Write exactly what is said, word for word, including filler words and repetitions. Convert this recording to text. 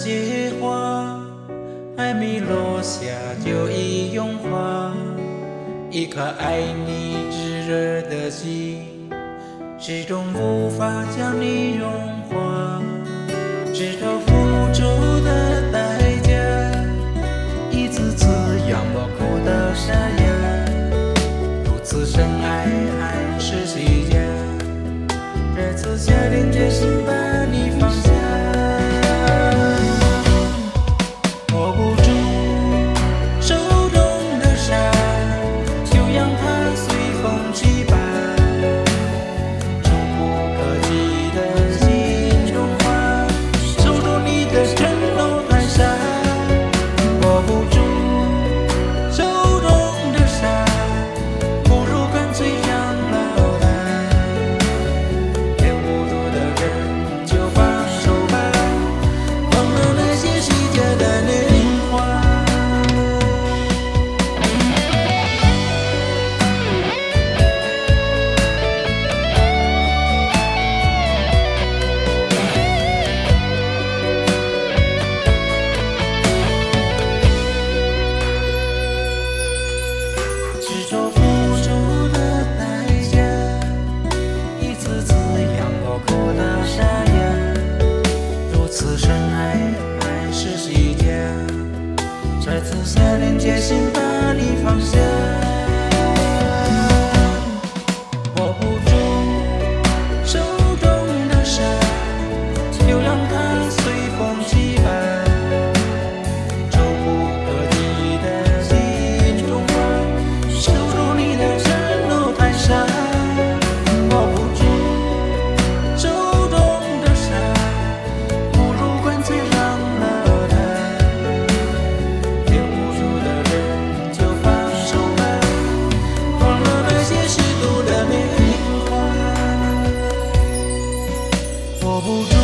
些花，还没落下就已融化。一颗爱你炙热的心，始终无法将你融化。直到付出的代价，一次次让我哭到沙哑。如此深爱还是虚假，这次下定决心把你放下。握不住手中的沙，就让它随风去吧。触不可及的心中花，守住你的承诺太傻。握不住手中的沙，不如干脆让了它。骗不住的人就放手吧，忘了那些虚假的年华。执着付出的代价，一次次让我哭到沙哑。如此深爱还是虚假，这次下定决心把你放下。握不住手中的沙，就让它随风去吧。触不可及的心中花，守住你的承诺太傻。握不住手中的沙，不如干脆让了它。留不住的人就放手吧，忘了那些虚度的年华。握不住